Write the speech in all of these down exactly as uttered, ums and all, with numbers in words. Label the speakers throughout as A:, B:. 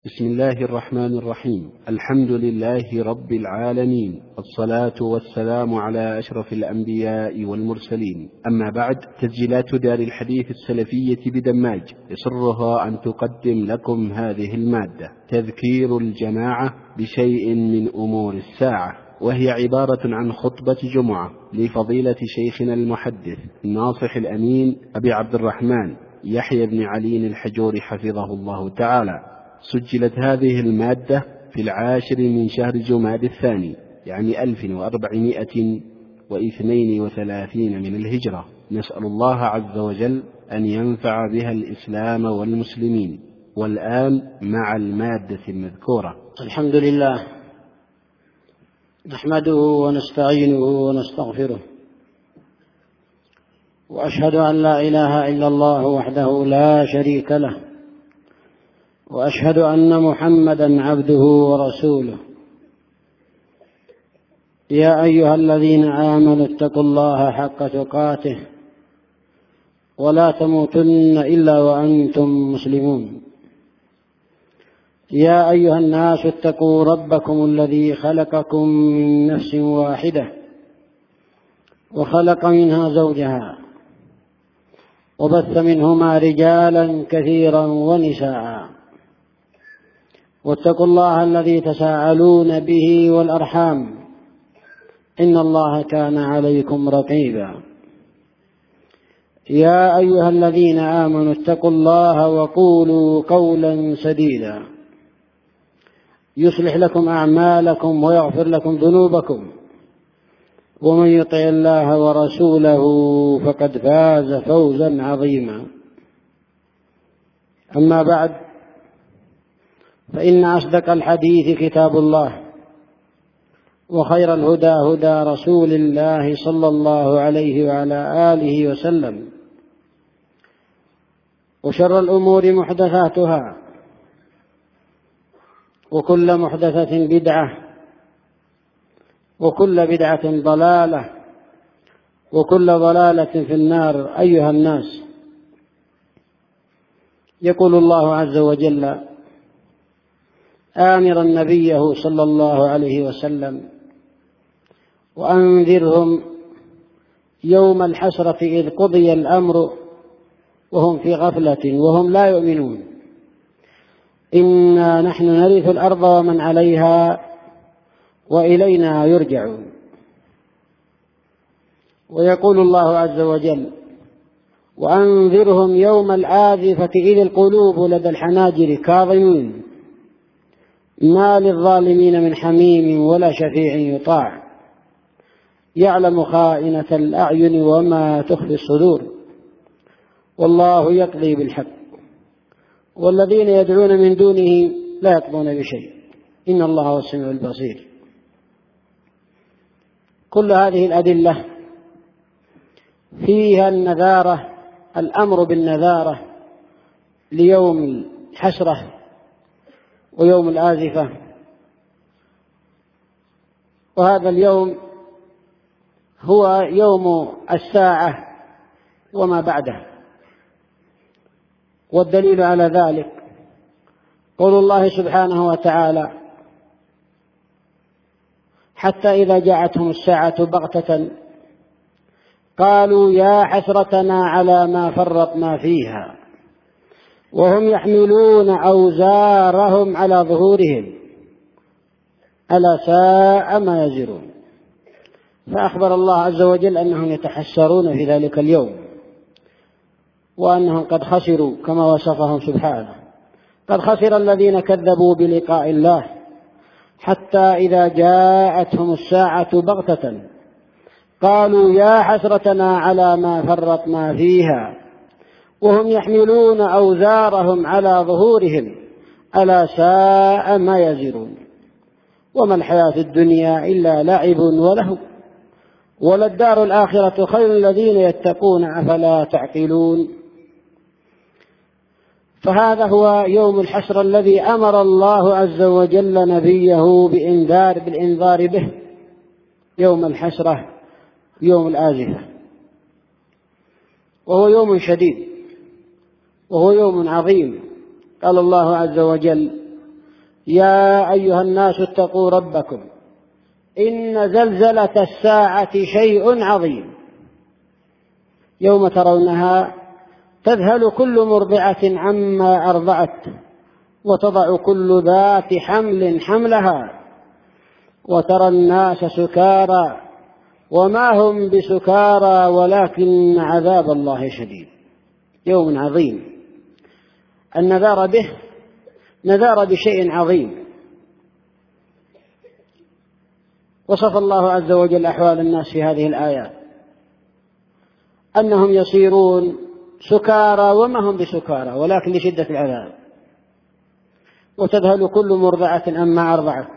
A: بسم الله الرحمن الرحيم. الحمد لله رب العالمين، والصلاة والسلام على أشرف الأنبياء والمرسلين. أما بعد، تسجيلات دار الحديث السلفية بدماج يسرها أن تقدم لكم هذه المادة: تذكير الجماعة بشيء من أمور الساعة، وهي عبارة عن خطبة جمعة لفضيلة شيخنا المحدث الناصح الأمين أبي عبد الرحمن يحيى بن علي الحجوري حفظه الله تعالى. سجلت هذه المادة في العاشر من شهر جماد الثاني، يعني ألف وأربعمائة واثنين وثلاثين من الهجرة. نسأل الله عز وجل أن ينفع بها الإسلام والمسلمين. والآن مع المادة المذكورة.
B: الحمد لله، نحمده ونستعينه ونستغفره، وأشهد أن لا إله إلا الله وحده لا شريك له، وأشهد أن محمدا عبده ورسوله. يا أيها الذين آمنوا اتقوا الله حق تقاته ولا تموتن إلا وأنتم مسلمون. يا أيها الناس اتقوا ربكم الذي خلقكم من نفس واحدة وخلق منها زوجها وبث منهما رجالا كثيرا ونساء، واتقوا الله الذي تساءلون به والأرحام إن الله كان عليكم رقيبا. يا أيها الذين آمنوا اتقوا الله وقولوا قولا سديدا يصلح لكم أعمالكم ويغفر لكم ذنوبكم، ومن يطع الله ورسوله فقد فاز فوزا عظيما. أما بعد، فإن أصدق الحديث كتاب الله، وخير الهدى هدى رسول الله صلى الله عليه وعلى آله وسلم، وشر الأمور محدثاتها، وكل محدثة بدعة، وكل بدعة ضلالة، وكل ضلالة في النار. أيها الناس، يقول الله عز وجل آمرا نبيه صلى الله عليه وسلم: وأنذرهم يوم الحسرة إذ قضي الأمر وهم في غفلة وهم لا يؤمنون، إنا نحن نرث الأرض ومن عليها وإلينا يرجعون. ويقول الله عز وجل: وأنذرهم يوم الآزفة إذ القلوب لدى الحناجر كاظمين ما للظالمين من حميم ولا شفيع يطاع يعلم خائنة الأعين وما تخفي الصدور والله يقضي بالحق والذين يدعون من دونه لا يقضون بشيء إن الله هو السميع البصير. كل هذه الأدلة فيها النذارة، الأمر بالنذارة ليوم الحسرة ويوم الآزفة. وهذا اليوم هو يوم الساعة وما بعده، والدليل على ذلك قول الله سبحانه وتعالى: حتى إذا جاءتهم الساعة بغتة قالوا يا حسرتنا على ما فرطنا فيها وهم يحملون أوزارهم على ظهورهم ألا ساء ما يزرون. فأخبر الله عز وجل أنهم يتحسرون في ذلك اليوم، وأنهم قد خسروا كما وصفهم سبحانه: قد خسر الذين كذبوا بلقاء الله حتى إذا جاءتهم الساعة بغتة قالوا يا حسرتنا على ما فرطنا فيها وهم يحملون أوزارهم على ظهورهم ألا ساء ما يزرون. وما الحياة الدنيا إلا لعب ولهو وللدار الآخرة خير الذين يتقون أفلا تعقلون. فهذا هو يوم الحسرة الذي أمر الله عز وجل نبيه بإنذار بالإنذار به، يوم الحسرة يوم الآزفة. وهو يوم شديد، وهو يوم عظيم. قال الله عز وجل: يا أيها الناس اتقوا ربكم إن زلزلة الساعة شيء عظيم يوم ترونها تذهل كل مرضعة عما أرضعت وتضع كل ذات حمل حملها وترى الناس سكارى وما هم بسكارى ولكن عذاب الله شديد. يوم عظيم النذار به نذار بشيء عظيم. وصف الله عز وجل أحوال الناس في هذه الآيات أنهم يصيرون سكارى وما هم بسكارى ولكن لشدة العذاب، وتذهل كل مرضعة عما أرضعت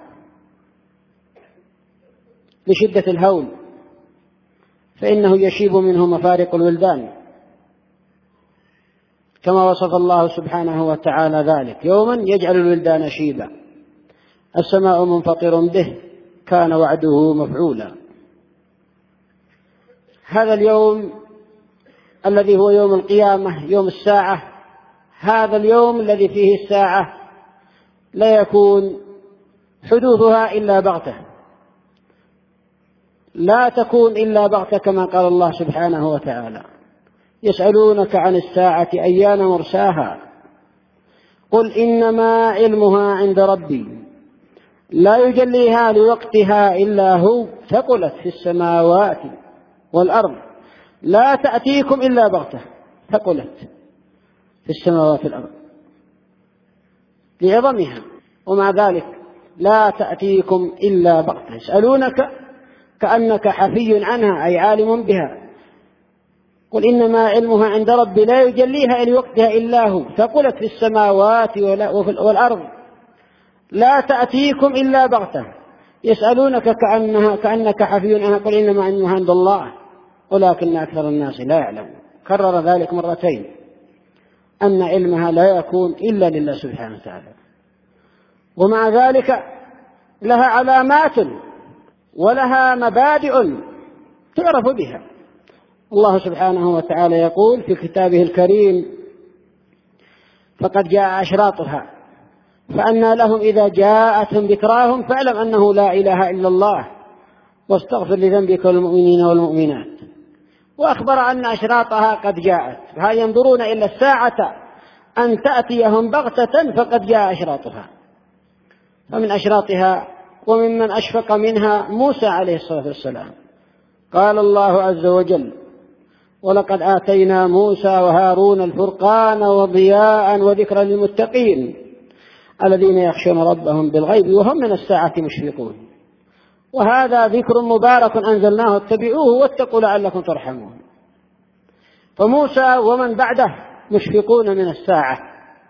B: لشدة الهول، فإنه يشيب منه مفارق الولدان كما وصف الله سبحانه وتعالى ذلك: يوما يجعل الولدان شيبا السماء منفطر به كان وعده مفعولا. هذا اليوم الذي هو يوم القيامة، يوم الساعة، هذا اليوم الذي فيه الساعة لا يكون حدوثها إلا بغتة، لا تكون إلا بغتة كما قال الله سبحانه وتعالى: يسألونك عن الساعة أيان مرساها قل إنما علمها عند ربي لا يجليها لوقتها إلا هو ثقلت في السماوات والأرض لا تأتيكم إلا بغتة. ثقلت في السماوات والأرض لعظمها، ومع ذلك لا تأتيكم إلا بغتة. يسألونك كأنك حفي عنها أي عالم بها. قل إنما علمها عند ربي لا يجليها لوقتها إلا هو ثقلت في السماوات والأرض لا تأتيكم إلا بغتة. يسألونك كأنها كأنك حفي عنها قل إنما علمها عند الله ولكن أكثر الناس لا يعلمون. كرر ذلك مرتين أن علمها لا يكون إلا لله سبحانه وتعالى، ومع ذلك لها علامات ولها مبادئ تعرف بها. الله سبحانه وتعالى يقول في كتابه الكريم: فقد جاء أشراطها فأنى لهم إذا جاءتهم ذكراهم فاعلم أنه لا إله إلا الله واستغفر لذنبك والمؤمنين والمؤمنات. وأخبر أن أشراطها قد جاءت، فهل ينظرون إلا الساعة أن تأتيهم بغتة فقد جاء أشراطها. فمن أشراطها وممن أشفق منها موسى عليه الصلاة والسلام. قال الله عز وجل: ولقد آتينا موسى وهارون الفرقان وضياء وذكرا للمتقين الذين يخشون ربهم بالغيب وهم من الساعة مشفقون. وهذا ذكر مبارك أنزلناه اتبعوه واتقوا لعلكم ترحمون. فموسى ومن بعده مشفقون من الساعة،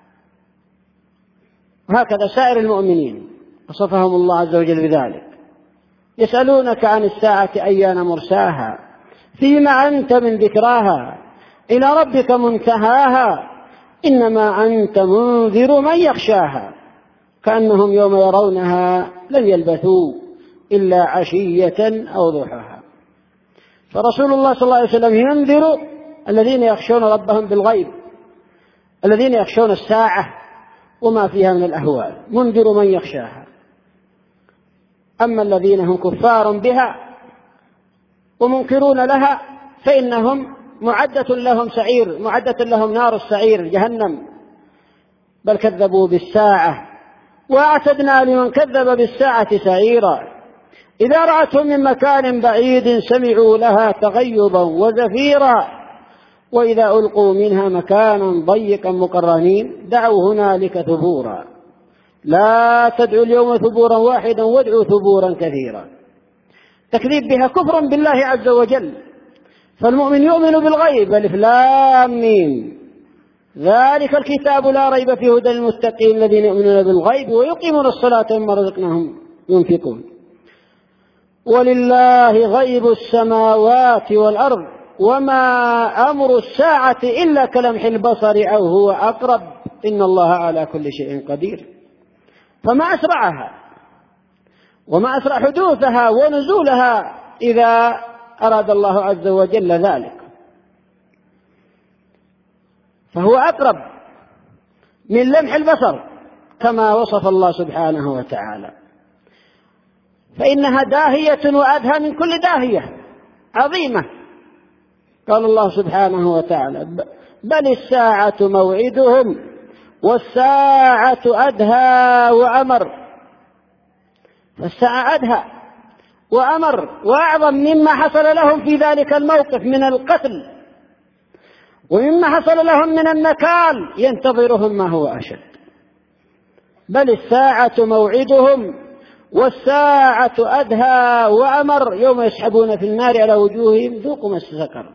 B: وهكذا سائر المؤمنين وصفهم الله عز وجل بذلك. يسألونك عن الساعة أيان مرساها فيما أنت من ذكراها إلى ربك منتهاها إنما أنت منذر من يخشاها كأنهم يوم يرونها لم يلبثوا إلا عشية أو ضحاها. فرسول الله صلى الله عليه وسلم ينذر الذين يخشون ربهم بالغيب، الذين يخشون الساعة وما فيها من الأهوال، منذر من يخشاها. أما الذين هم كفار بها ومنكرون لها فإنهم معدة لهم سعير، معدة لهم نار السعير جهنم، بل كذبوا بالساعة وأعتدنا لمن كذب بالساعة سعيرا إذا رأتهم من مكان بعيد سمعوا لها تغيظا وزفيرا وإذا ألقوا منها مكانا ضيقا مقرنين دعوا هنالك ثبورا لا تدعوا اليوم ثبورا واحدا وادعوا ثبورا كثيرا. تكذيب بها كفر بالله عز وجل. فالمؤمن يؤمن بالغيب ألف لام ميم ذلك الكتاب لا ريب فيه هدى للمتقين الذين يؤمنون بالغيب ويقيمون الصلاة ومما رزقناهم ينفقون. ولله غيب السماوات والأرض وما أمر الساعة إلا كلمح البصر أو هو أقرب إن الله على كل شيء قدير. فما أسرعها وما أسرع حدوثها ونزولها إذا أراد الله عز وجل ذلك، فهو أقرب من لمح البصر كما وصف الله سبحانه وتعالى، فإنها داهية وأدهى من كل داهية عظيمة. قال الله سبحانه وتعالى: بل الساعة موعدهم والساعة أدهى وأمر. فالساعة أدهى وأمر وأعظم مما حصل لهم في ذلك الموقف من القتل، ومما حصل لهم من النكال ينتظرهم ما هو أشد. بل الساعة موعدهم والساعة أدهى وأمر يوم يسحبون في النار على وجوههم ذوقوا مس سقر.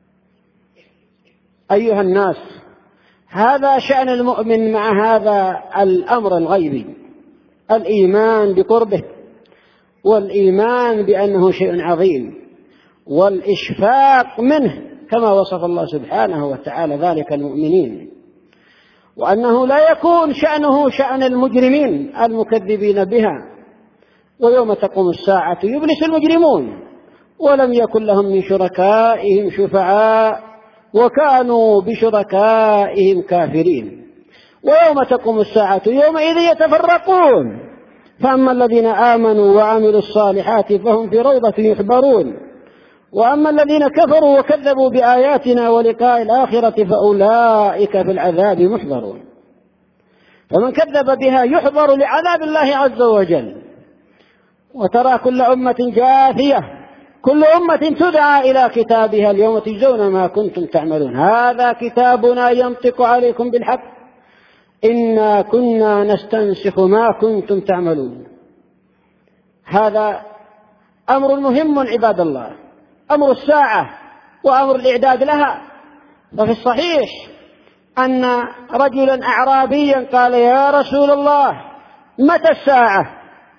B: أيها الناس، هذا شأن المؤمن مع هذا الأمر الغيبي، الإيمان بقربه والإيمان بأنه شيء عظيم والإشفاق منه كما وصف الله سبحانه وتعالى ذلك المؤمنين، وأنه لا يكون شأنه شأن المجرمين المكذبين بها. ويوم تقوم الساعة يبلس المجرمون ولم يكن لهم من شركائهم شفعاء وكانوا بشركائهم كافرين. ويوم تقوم الساعة يومئذ يتفرقون، فأما الذين آمنوا وعملوا الصالحات فهم في روضة يحبرون، وأما الذين كفروا وكذبوا بآياتنا ولقاء الآخرة فأولئك في العذاب محضرون. فمن كذب بها يحضر لعذاب الله عز وجل. وترى كل أمة جاثية، كل أمة تدعى إلى كتابها اليوم تجزون ما كنتم تعملون، هذا كتابنا ينطق عليكم بالحق إنا كنا نستنسخ ما كنتم تعملون. هذا أمر مهم عباد الله، أمر الساعة وأمر الإعداد لها. ففي الصحيح أن رجلا أعرابيا قال: يا رسول الله متى الساعة؟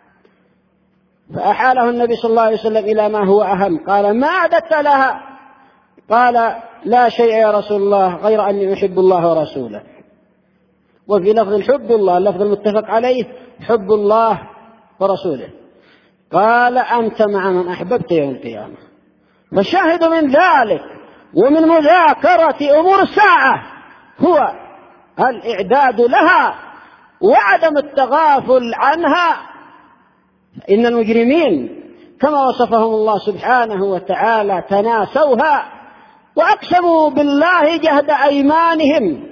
B: فأحاله النبي صلى الله عليه وسلم إلى ما هو أهم، قال: ما أعددت لها؟ قال: لا شيء يا رسول الله غير أني أحب الله ورسوله. وفي لفظ حب الله، اللفظ المتفق عليه حب الله ورسوله. قال: أنت مع من أحببت يوم القيامة. فالشاهد من ذلك ومن مذاكرة أمور الساعة هو الإعداد لها وعدم التغافل عنها. إن المجرمين كما وصفهم الله سبحانه وتعالى تناسوها وأقسموا بالله جهد أيمانهم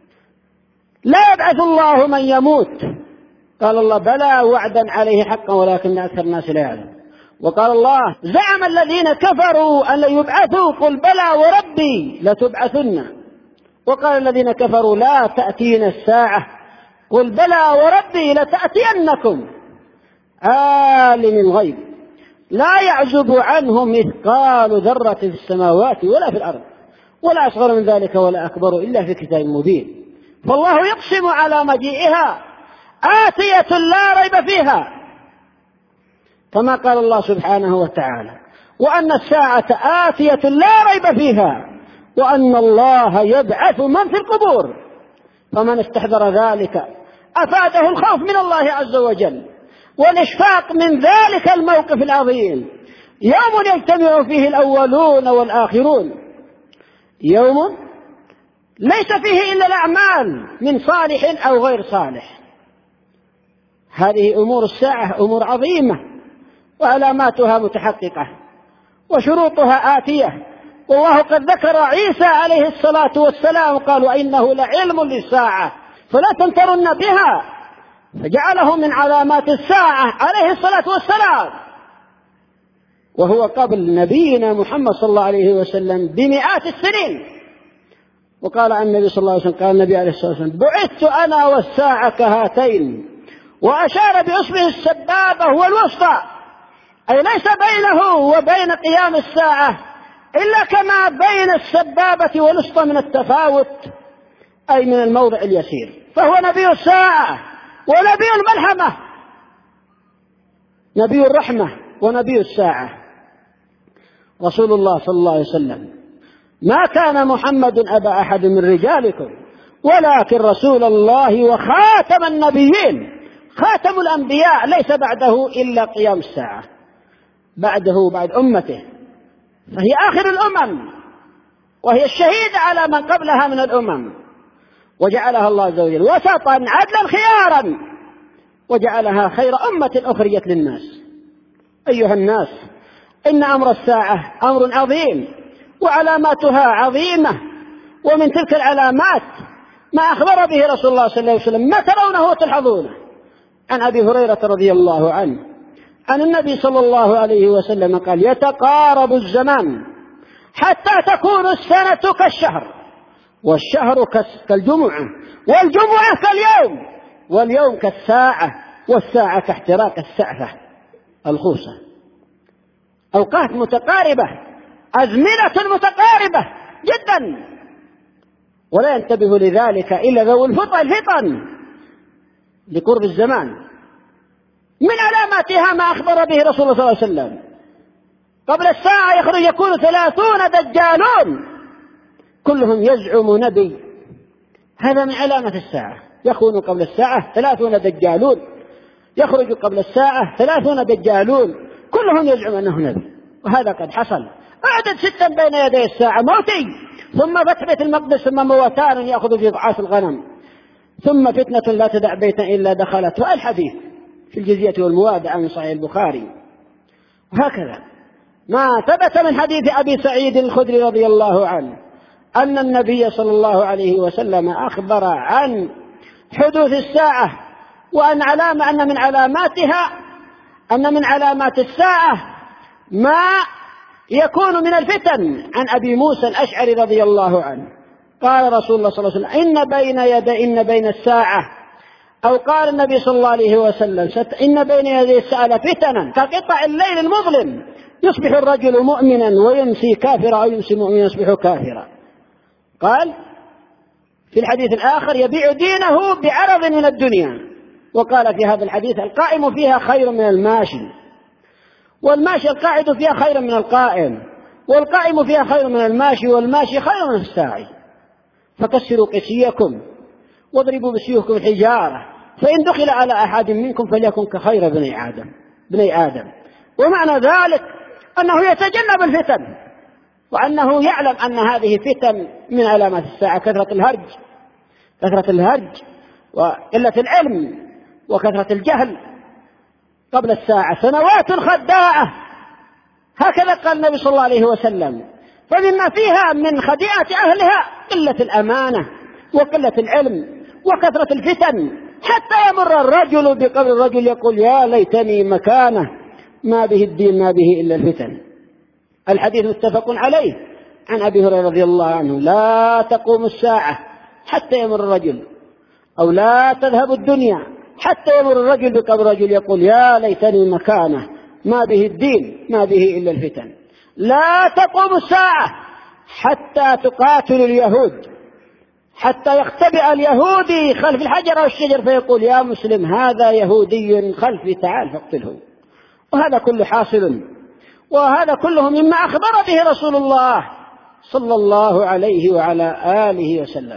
B: لا يبعث الله من يموت. قال الله: بلى وعدا عليه حقا ولكن أكثر الناس لا يعلم. وقال الله: زعم الذين كفروا أن لا يبعثوا قل بلى وربي لتبعثن. وقال الذين كفروا: لا تأتينا الساعة قل بلى وربي لتأتينكم. عالم الغيب لا يعزب عنه مثقال ذرة في السماوات ولا في الأرض ولا أصغر من ذلك ولا أكبر إلا في كتاب مبين. فالله يقسم على مجيئها آتية لا ريب فيها، كما قال الله سبحانه وتعالى: وأن الساعة آتية لا ريب فيها وأن الله يبعث من في القبور. فمن استحضر ذلك أفاده الخوف من الله عز وجل والإشفاق من ذلك الموقف العظيم، يوم يجتمع فيه الأولون والآخرون، يوم ليس فيه إلا الأعمال من صالح أو غير صالح. هذه أمور الساعة أمور عظيمة وعلاماتها متحققة وشروطها آتية. والله قد ذكر عيسى عليه الصلاة والسلام قال: وإنه لعلم للساعة فلا تمترن بها، فجعله من علامات الساعة عليه الصلاة والسلام، وهو قبل نبينا محمد صلى الله عليه وسلم بمئات السنين. وقال عن النبي صلى الله عليه وسلم، قال النبي عليه الصلاة والسلام: بعثت أنا والساعة كهاتين، وأشار بإصبعه السبابة والوسطى، أي ليس بينه وبين قيام الساعة إلا كما بين السبابة والوسطى من التفاوت، أي من الموضع اليسير. فهو نبي الساعة ونبي الملحمة، نبي الرحمة ونبي الساعة. رسول الله صلى الله عليه وسلم: ما كان محمد أبا أحد من رجالكم ولكن رسول الله وخاتم النبيين، خاتم الأنبياء، ليس بعده إلا قيام الساعة، بعده بعد أمته، فهي آخر الأمم وهي الشهيد على من قبلها من الأمم. وجعلها الله عز وجل وسطا عدلا خيارا، وجعلها خير أمة أخرجت للناس. أيها الناس، إن أمر الساعة أمر عظيم وعلاماتها عظيمة، ومن تلك العلامات ما أخبر به رسول الله صلى الله عليه وسلم ما ترونه وتلحظونه. عن أبي هريرة رضي الله عنه عن النبي صلى الله عليه وسلم قال: يتقارب الزمان حتى تكون السنة كالشهر، والشهر كالجمعة، والجمعة كاليوم، واليوم كالساعة، والساعة كاحتراق السعفة الخوصة. أوقات متقاربة، أزمنة متقاربة جدا، ولا ينتبه لذلك إلا ذوي الفطن لقرب الزمان. من علاماتها ما أخبر به رسول الله صلى الله عليه وسلم: قبل الساعة يخرج يكون ثلاثون دجالون كلهم يزعم نبي. هذا من علامة الساعة، يكون قبل الساعة ثلاثون دجالون، يخرج قبل الساعة ثلاثون دجالون كلهم يزعم أنه نبي. وهذا قد حصل. أعدد ستا بين يدي الساعة: موتي، ثم فتح بيت المقدس، ثم موتان يأخذ في ضعاف الغنم، ثم فتنة لا تدع بيتا إلا دخلته. الحديث في الجزية والموادع من صحيح البخاري. وهكذا ما ثبت من حديث أبي سعيد الخدري رضي الله عنه أن النبي صلى الله عليه وسلم أخبر عن حدوث الساعة، وأن علامة أن من علاماتها أن من علامات الساعة ما يكون من الفتن. عن أبي موسى الأشعري رضي الله عنه قال رسول الله صلى الله عليه وسلم: إن بين يدي إن بين الساعة، أو قال النبي صلى الله عليه وسلم: إن بين يدي الساعة فتنا كقطع الليل المظلم، يصبح الرجل مؤمنا ويمسي كافرا، أو يمسي مؤمنا يصبح كافرا. قال في الحديث الآخر: يبيع دينه بعرض من الدنيا. وقال في هذا الحديث: القائم فيها خير من الماشي، والماشي القاعد فيها خير من القائم، والقائم فيها خير من الماشي، والماشي خير من الساعي. فكسروا قسيكم واضربوا بسيوفكم الحجارة، فإن دخل على أحد منكم فليكن كخير بني آدم بني آدم. ومعنى ذلك أنه يتجنب الفتن، وأنه يعلم أن هذه فتن من علامات الساعة: كثرة الهرج كثرة الهرج وقلة العلم وكثرة الجهل. قبل الساعة سنوات خداعة، هكذا قال النبي صلى الله عليه وسلم. فمما فيها من خديعة أهلها قلة الأمانة وقلة العلم وكثرة الفتن، حتى يمر الرجل بقبر الرجل يقول: يا ليتني مكانه، ما به الدين ما به إلا الفتن. الحديث متفق عليه عن أبي هريرة رضي الله عنه: لا تقوم الساعة حتى يمر الرجل، أو لا تذهب الدنيا حتى يمر الرجل بقبر الرجل يقول: يا ليتني مكانه، ما به الدين ما به إلا الفتن. لا تقوم الساعة حتى تقاتل اليهود، حتى يختبئ اليهودي خلف الحجر أو الشجر فيقول: يا مسلم هذا يهودي خلفي تعال فاقتله. وهذا كله حاصل، وهذا كله مما أخبر به رسول الله صلى الله عليه وعلى آله وسلم.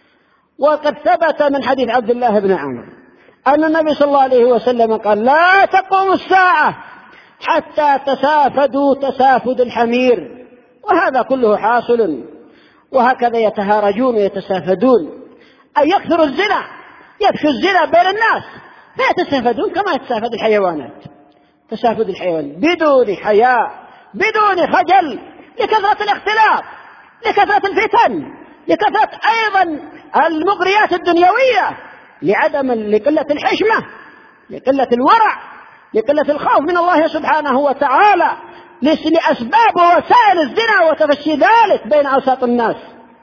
B: وقد ثبت من حديث عبد الله بن عمرو أن النبي صلى الله عليه وسلم قال: لا تقوم الساعة حتى تسافدوا تسافد الحمير. وهذا كله حاصل، وهكذا يتهارجون ويتسافدون، أي يكثر الزنا، يفشو الزنا بين الناس فيتسافدون كما يتسافد الحيوانات، تسافد الحيوان بدون حياء بدون خجل، لكثرة الاختلاط، لكثرة الفتن، لكثرة أيضا المغريات الدنيوية، لعدم لقلة الحشمة، لقلة الورع، لقلة الخوف من الله سبحانه وتعالى، لأسباب ووسائل الزنا وتفشي ذلك بين أوساط الناس.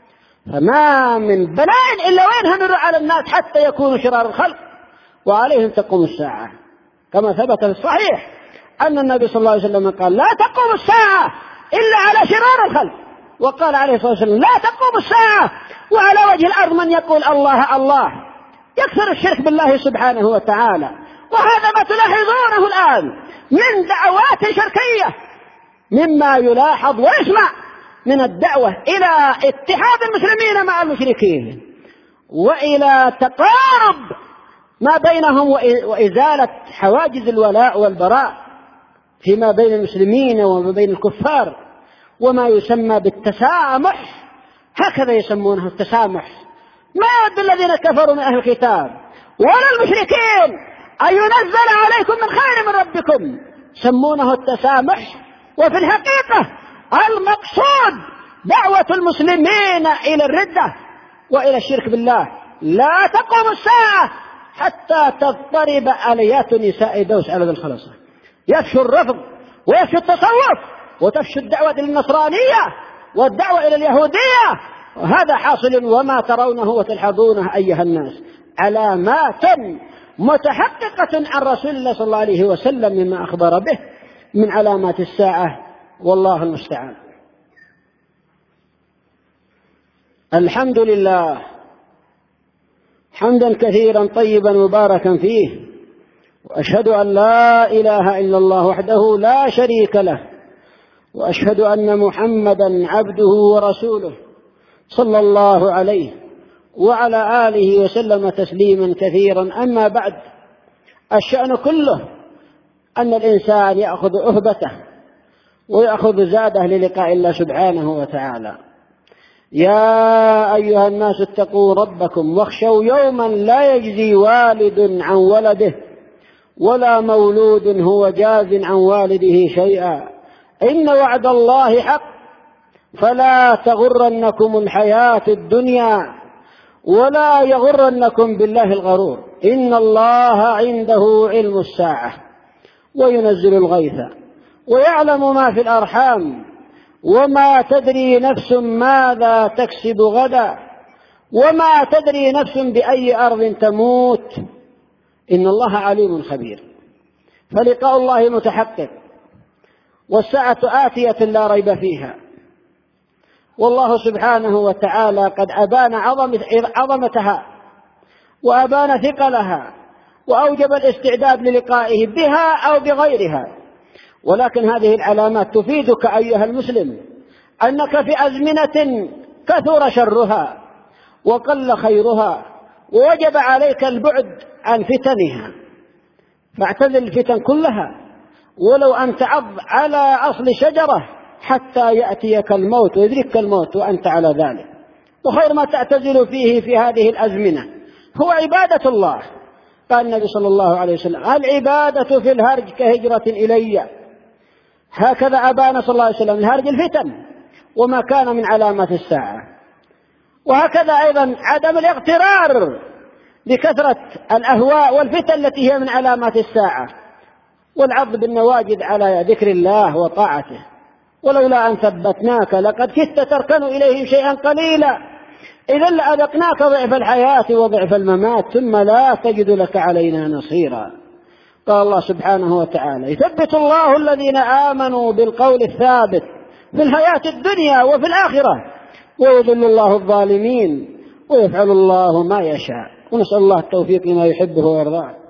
B: فما من بلاء إلا وينها نر على الناس حتى يكونوا شرار الخلق، وعليهم تقوم الساعة. كما ثبت في الصحيح أن النبي صلى الله عليه وسلم قال: لا تقوم الساعة إلا على شرار الخلق. وقال عليه الصلاة والسلام: لا تقوم الساعة وعلى وجه الأرض من يقول الله الله، يكثر الشرك بالله سبحانه وتعالى. وهذا ما تلاحظونه الآن من دعوات شركية، مما يلاحظ ويسمع من الدعوة إلى اتحاد المسلمين مع المشركين، وإلى تقارب ما بينهم، وإزالة حواجز الولاء والبراء فيما بين المسلمين وما بين الكفار، وما يسمى بالتسامح، هكذا يسمونه التسامح، ما يود الذين كفروا من أهل الكتاب ولا المشركين أن ينزل عليكم من خير من ربكم. سمونه التسامح، وفي الحقيقة المقصود دعوة المسلمين إلى الردة وإلى الشرك بالله. لا تقوم الساعة حتى تضطرب آليات نساء دوس على ذي الخلاصة، يفشو الرفض ويفشو التصوف وتفشو الدعوة إلى النصرانية والدعوة إلى اليهودية، وهذا حاصل وما ترونه وتلحظونه أيها الناس علامات متحققة عن رسول الله صلى الله عليه وسلم مما أخبر به من علامات الساعة، والله المستعان. الحمد لله حمدا كثيرا طيبا مباركا فيه، وأشهد أن لا إله إلا الله وحده لا شريك له، وأشهد أن محمدا عبده ورسوله صلى الله عليه وعلى آله وسلم تسليما كثيرا. أما بعد، الشأن كله أن الإنسان يأخذ أهبته ويأخذ زاده للقاء الله سبحانه وتعالى. يا أيها الناس اتقوا ربكم واخشوا يوما لا يجزي والد عن ولده ولا مولود هو جاز عن والده شيئا، إن وعد الله حق فلا تغرنكم الحياة الدنيا ولا يغرنكم بالله الغرور، إن الله عنده علم الساعة وينزل الغيث ويعلم ما في الأرحام وما تدري نفس ماذا تكسب غدا وما تدري نفس بأي أرض تموت، إن الله عليم خبير. فلقاء الله متحقق والساعة آتية لا ريب فيها، والله سبحانه وتعالى قد أبان عظمتها وأبان ثقلها وأوجب الاستعداد للقائه بها أو بغيرها. ولكن هذه العلامات تفيدك أيها المسلم أنك في أزمنة كثر شرها وقل خيرها ووجب عليك البعد عن فتنها، فاعتزل الفتن كلها ولو أن تعض على أصل شجرة حتى يأتيك الموت ويدركك الموت وأنت على ذلك. وخير ما تعتزل فيه في هذه الأزمنة هو عبادة الله. قال النبي صلى الله عليه وسلم: العبادة في الهرج كهجرة إلي. هكذا أبان صلى الله عليه وسلم الهرج الفتن وما كان من علامات الساعة. وهكذا أيضا عدم الاغترار بكثرة الأهواء والفتن التي هي من علامات الساعة، والعض بالنواجذ على ذكر الله وطاعته. ولولا أن ثبتناك لقد كدت تركن إليهم شيئا قليلا، إذا لأذقناك ضعف الحياة وضعف الممات ثم لا تجد لك علينا نصيرا. قال الله سبحانه وتعالى: يثبت الله الذين آمنوا بالقول الثابت في الحياة الدنيا وفي الآخرة ويذل الله الظالمين ويفعل الله ما يشاء. ونسأل الله التوفيق لما يحبه ويرضاه.